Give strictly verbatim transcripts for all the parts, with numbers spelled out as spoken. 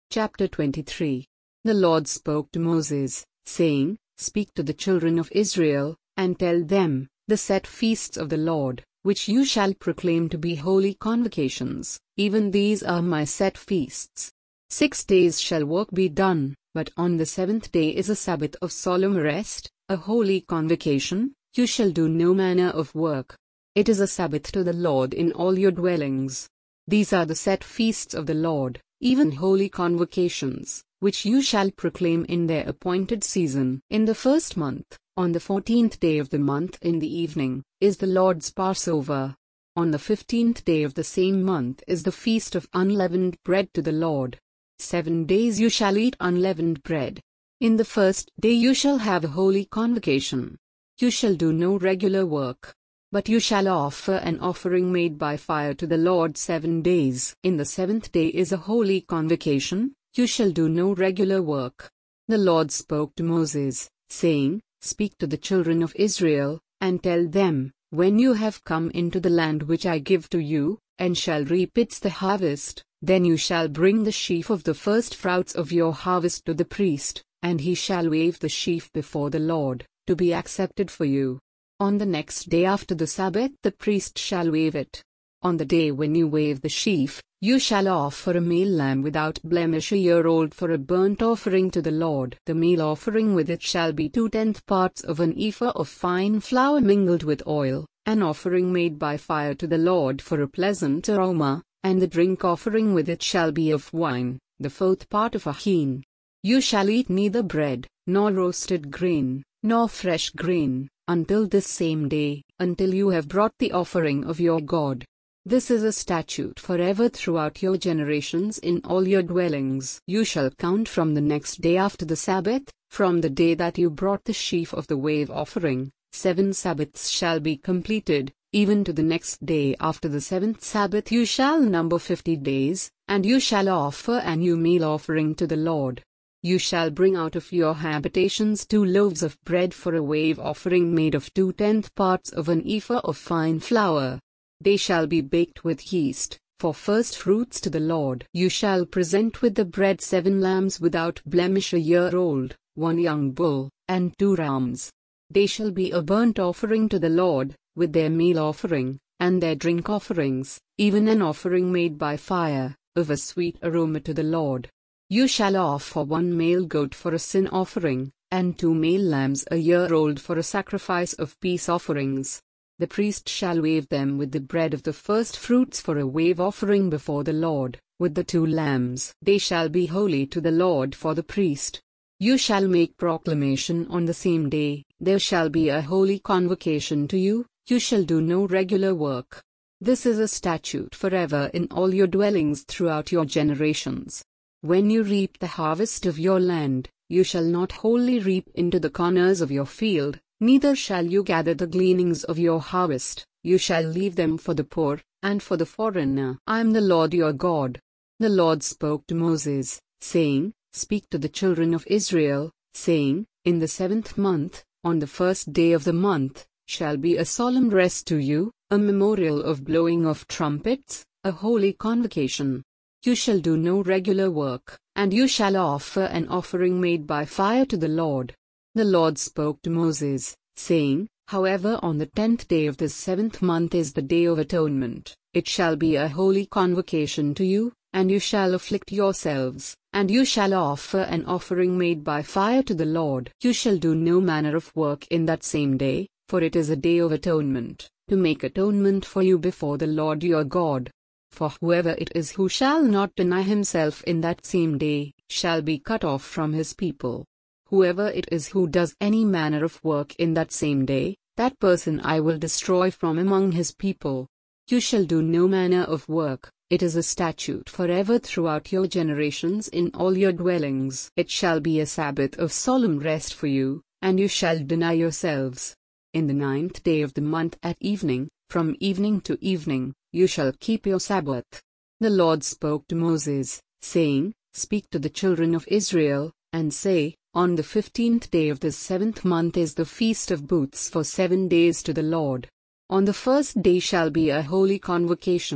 Chapter twenty-three. The Lord spoke to Moses, saying, Speak to the children of Israel, and tell them, the set feasts of the Lord, which you shall proclaim to be holy convocations, even these are my set feasts. Six days shall work be done, but on the seventh day is a Sabbath of solemn rest, a holy convocation, you shall do no manner of work. It is a Sabbath to the Lord in all your dwellings. These are the set feasts of the Lord, even holy convocations, which you shall proclaim in their appointed season. In the first month, on the fourteenth day of the month in the evening, is the Lord's Passover. On the fifteenth day of the same month is the feast of unleavened bread to the Lord. Seven days you shall eat unleavened bread. In the first day you shall have a holy convocation. You shall do no regular work. But you shall offer an offering made by fire to the Lord seven days. In the seventh day is a holy convocation, you shall do no regular work. The Lord spoke to Moses, saying, Speak to the children of Israel, and tell them, when you have come into the land which I give to you, and shall reap its the harvest, then you shall bring the sheaf of the first fruits of your harvest to the priest, and he shall wave the sheaf before the Lord, to be accepted for you. On the next day after the Sabbath the priest shall wave it. On the day when you wave the sheaf, you shall offer a male lamb without blemish a year old for a burnt offering to the Lord. The meal offering with it shall be two-tenth parts of an ephah of fine flour mingled with oil, an offering made by fire to the Lord for a pleasant aroma, and the drink offering with it shall be of wine, the fourth part of a hin. You shall eat neither bread, nor roasted grain, nor fresh grain, until this same day, until you have brought the offering of your God. This is a statute forever throughout your generations in all your dwellings. You shall count from the next day after the Sabbath, from the day that you brought the sheaf of the wave offering, seven Sabbaths shall be completed, even to the next day after the seventh Sabbath you shall number fifty days, and you shall offer a new meal offering to the Lord. You shall bring out of your habitations two loaves of bread for a wave offering made of two-tenth parts of an ephah of fine flour. They shall be baked with yeast, for first fruits to the Lord. You shall present with the bread seven lambs without blemish a year old, one young bull, and two rams. They shall be a burnt offering to the Lord, with their meal offering, and their drink offerings, even an offering made by fire, of a sweet aroma to the Lord. You shall offer one male goat for a sin offering, and two male lambs a year old for a sacrifice of peace offerings. The priest shall wave them with the bread of the first fruits for a wave offering before the Lord, with the two lambs. They shall be holy to the Lord for the priest. You shall make proclamation on the same day, there shall be a holy convocation to you, you shall do no regular work. This is a statute forever in all your dwellings throughout your generations. When you reap the harvest of your land, you shall not wholly reap into the corners of your field, neither shall you gather the gleanings of your harvest, you shall leave them for the poor, and for the foreigner. I am the Lord your God. The Lord spoke to Moses, saying, Speak to the children of Israel, saying, In the seventh month, on the first day of the month, shall be a solemn rest to you, a memorial of blowing of trumpets, a holy convocation. You shall do no regular work, and you shall offer an offering made by fire to the Lord. The Lord spoke to Moses, saying, However on the tenth day of this seventh month is the day of atonement, it shall be a holy convocation to you, and you shall afflict yourselves, and you shall offer an offering made by fire to the Lord. You shall do no manner of work in that same day, for it is a day of atonement, to make atonement for you before the Lord your God. For whoever it is who shall not deny himself in that same day, shall be cut off from his people. Whoever it is who does any manner of work in that same day, that person I will destroy from among his people. You shall do no manner of work, it is a statute forever throughout your generations in all your dwellings. It shall be a Sabbath of solemn rest for you, and you shall deny yourselves. In the ninth day of the month at evening, from evening to evening, you shall keep your Sabbath. The Lord spoke to Moses, saying, Speak to the children of Israel, and say, On the fifteenth day of this seventh month is the feast of booths for seven days to the Lord. On the first day shall be a holy convocation,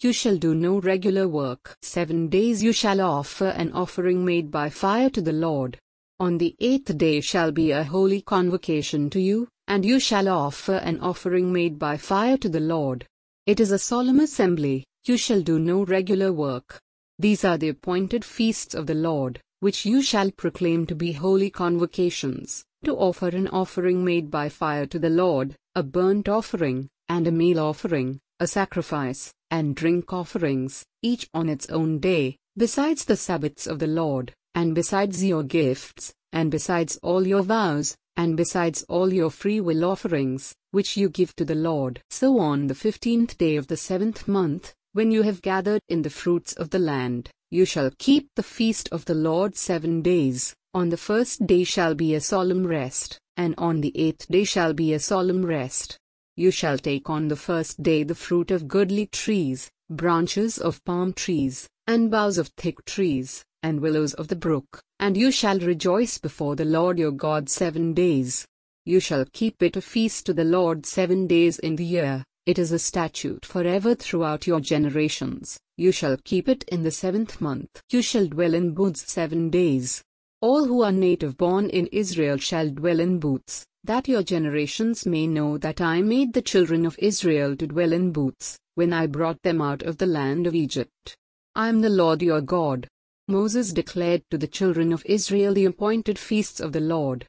you shall do no regular work. Seven days you shall offer an offering made by fire to the Lord. On the eighth day shall be a holy convocation to you, and you shall offer an offering made by fire to the Lord. It is a solemn assembly, you shall do no regular work. These are the appointed feasts of the Lord, which you shall proclaim to be holy convocations, to offer an offering made by fire to the Lord, a burnt offering, and a meal offering, a sacrifice, and drink offerings, each on its own day, besides the Sabbaths of the Lord, and besides your gifts, and besides all your vows, and besides all your freewill offerings, which you give to the Lord. So on the fifteenth day of the seventh month, when you have gathered in the fruits of the land, you shall keep the feast of the Lord seven days. On the first day shall be a solemn rest, and on the eighth day shall be a solemn rest. You shall take on the first day the fruit of goodly trees, branches of palm trees, and boughs of thick trees, and willows of the brook, and you shall rejoice before the Lord your God seven days. You shall keep it a feast to the Lord seven days in the year. It is a statute forever throughout your generations. You shall keep it in the seventh month. You shall dwell in booths seven days. All who are native born in Israel shall dwell in booths, that your generations may know that I made the children of Israel to dwell in booths, when I brought them out of the land of Egypt. I am the Lord your God. Moses declared to the children of Israel the appointed feasts of the Lord,